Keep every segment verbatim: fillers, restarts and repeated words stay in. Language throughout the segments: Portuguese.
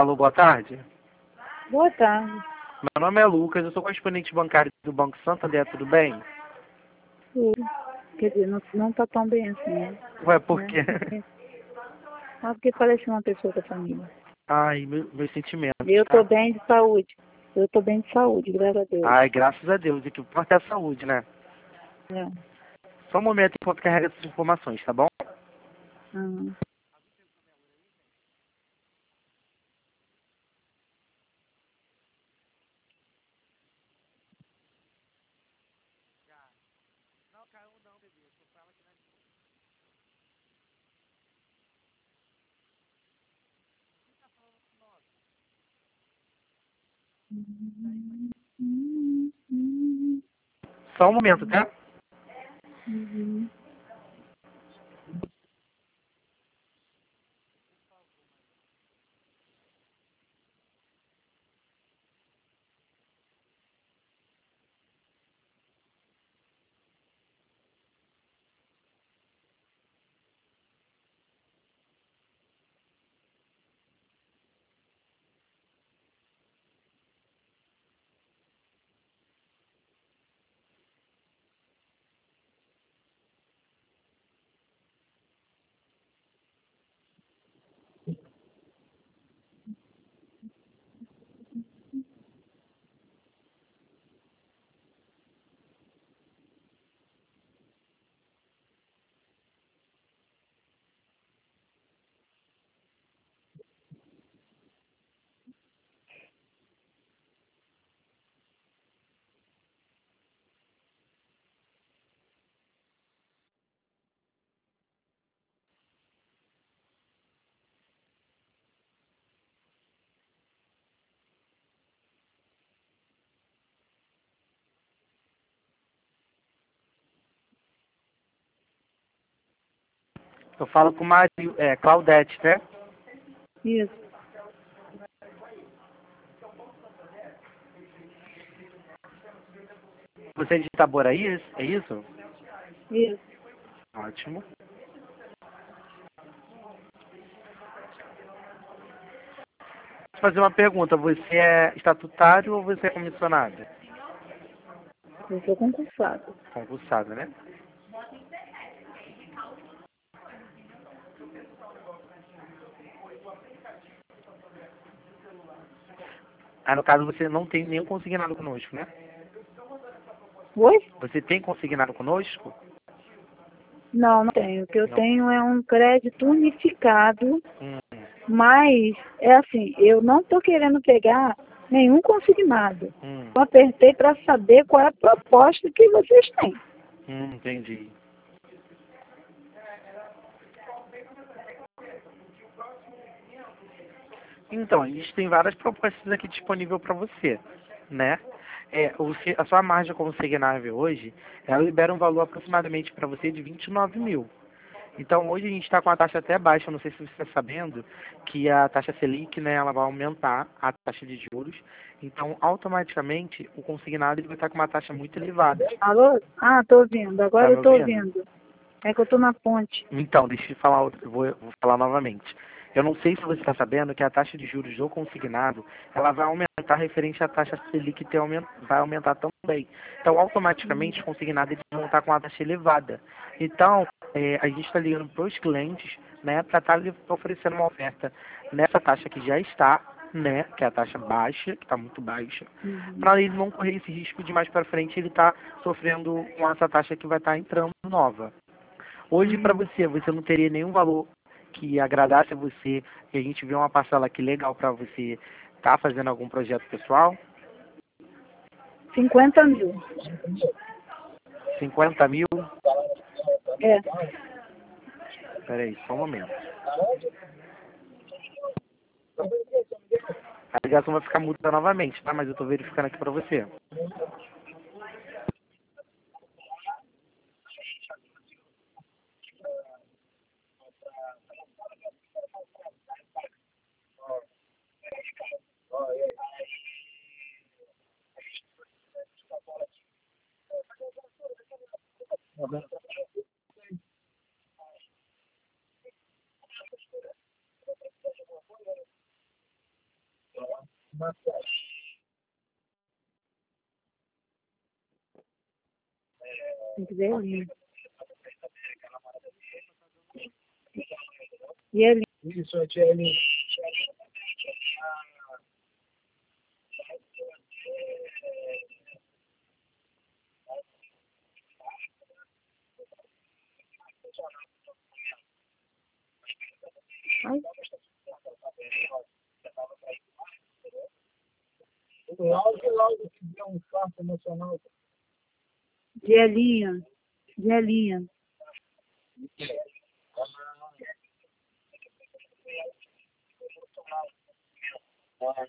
Alô, boa tarde. Boa tarde. Meu nome é Lucas, eu sou correspondente bancário do Banco Santander, tudo bem? Tudo. Quer dizer, não, não tá tão bem assim, né? Ué, por Né? quê? Mas porque parece uma pessoa da família. Ai, meu, meus sentimentos, Eu tô tá? bem de saúde. Eu tô bem de saúde, graças a Deus. Ai, graças a Deus, e que importa é a saúde, né? É. Só um momento enquanto carrega essas informações, tá bom? Hum. Só um momento, tá? Uhum. Eu falo com Mario, é, Claudete, né? Isso. Você é de Itaboraí, é isso? Isso. Ótimo. Vou fazer uma pergunta, você é estatutário ou você é comissionado? Eu sou concursado. Concursado, né? Ah, no caso você não tem nenhum consignado conosco, né? Oi? Você tem consignado conosco? Não, não tenho. O que eu Não. tenho é um crédito unificado, Hum, mas é assim, eu não tô querendo pegar nenhum consignado. hum, Eu apertei para saber qual é a proposta que vocês têm. hum, entendi. Então, a gente tem várias propostas aqui disponíveis para você, né? É, o se- a sua margem consignável hoje, ela libera um valor aproximadamente para você de vinte e nove mil. Então, hoje a gente está com a taxa até baixa, não sei se você está sabendo, que a taxa Selic, né, ela vai aumentar a taxa de juros. Então, automaticamente, o consignado ele vai estar com uma taxa muito elevada. Alô? Ah, tô ouvindo. Tá Agora me eu tô ouvindo? ouvindo. É que eu tô na ponte. Então, deixa eu falar outra, eu vou, vou falar novamente. Eu não sei se você está sabendo que a taxa de juros do consignado, ela vai aumentar referente à taxa Selic ter aument, vai aumentar também. Então, automaticamente, os consignados eles vão estar com uma taxa elevada. Então, é, a gente está ligando para os clientes, né, para estar lhe oferecendo uma oferta nessa taxa que já está, né, que é a taxa baixa, que está muito baixa, Uhum. para eles não correr esse risco de mais para frente ele estar sofrendo com essa taxa que vai estar entrando nova. Hoje, para Uhum. você, você não teria nenhum valor que agradasse a você e a gente vê uma parcela aqui legal para você estar fazendo algum projeto pessoal? cinquenta mil. cinquenta mil? É. Peraí, só um momento. A ligação vai ficar muda novamente, tá? Mas eu estou verificando aqui para você. Tem que ver ali. E ele? Isso, a tia Elinha. Ai, Logo, logo que deu um infarto emocional. gelinha. Gelinha. Ah,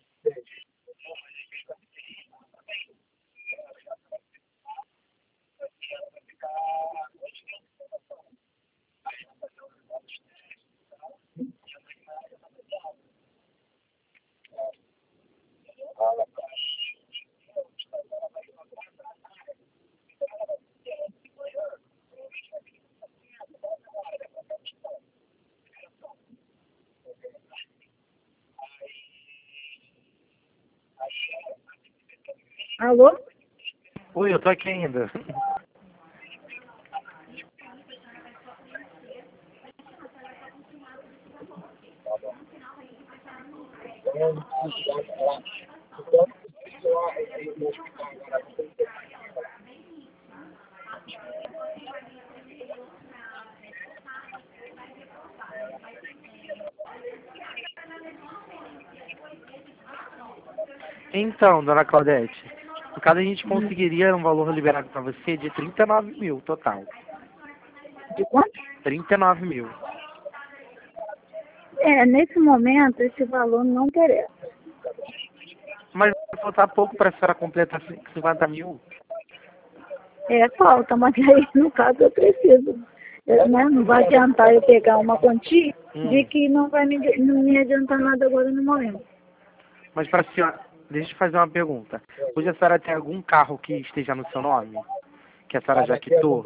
Alô? Oi, eu tô aqui ainda. Então, dona Claudete, no caso a gente conseguiria um valor liberado para você de trinta e nove mil total. De quanto? trinta e nove mil. É, nesse momento, esse valor não interessa. Mas vai faltar pouco para a senhora completar cinquenta mil. É, falta, mas aí, no caso, eu preciso. É, né? Não vai adiantar eu pegar uma quantia de Hum. que não vai me, não me adiantar nada agora no momento. Mas para a senhora, deixa eu fazer uma pergunta. Hoje a senhora tem algum carro que esteja no seu nome? Que a senhora já quitou?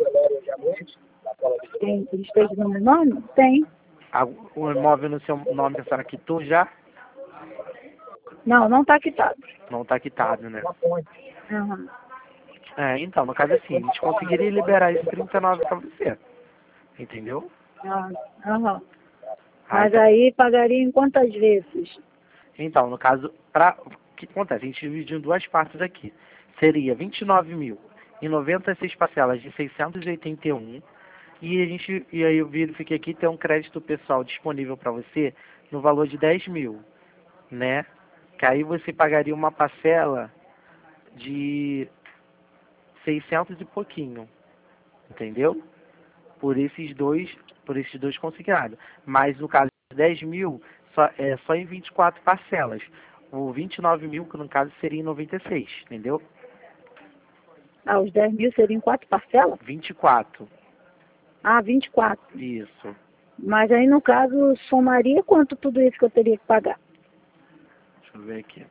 Tem esteja no meu nome? Tem. Algum- Um imóvel no seu nome que a senhora quitou já? Não, não está quitado. Não está quitado, né? Aham. É, então, no caso assim, a gente conseguiria liberar esse trinta e nove para você. Entendeu? Ah, aham. Ah, Mas então, aí pagaria em quantas vezes? então, no caso, pra, o que acontece? A gente divide em duas partes aqui. Seria vinte e nove mil em noventa e seis parcelas de seiscentos e oitenta e um. E a gente, e aí eu verifiquei aqui, tem um crédito pessoal disponível para você no valor de dez mil, né? Que aí você pagaria uma parcela de seiscentos e pouquinho, entendeu? Por esses dois, por esses dois consignados. Mas no caso de dez mil, só, é só em vinte e quatro parcelas. O vinte e nove mil, que no caso seria em noventa e seis, entendeu? Ah, os dez mil seriam quatro parcelas? vinte e quatro, Ah, vinte e quatro. isso. Mas aí, no caso, somaria quanto tudo isso que eu teria que pagar? Deixa eu ver aqui.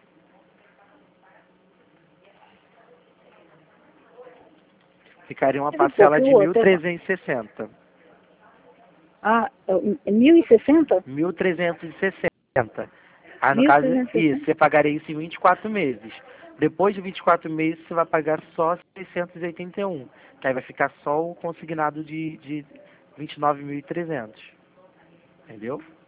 Ficaria uma Teve um pouco parcela e o de mil outro, é- trezentos e sessenta. Ah, é mil e sessenta? mil trezentos e sessenta. Aí no Mil caso, trezentos e isso, sessenta? você pagaria isso em vinte e quatro meses. Depois de vinte e quatro meses, você vai pagar só seiscentos e oitenta e um. Que aí vai ficar só o consignado de, de vinte e nove mil e trezentos. Entendeu?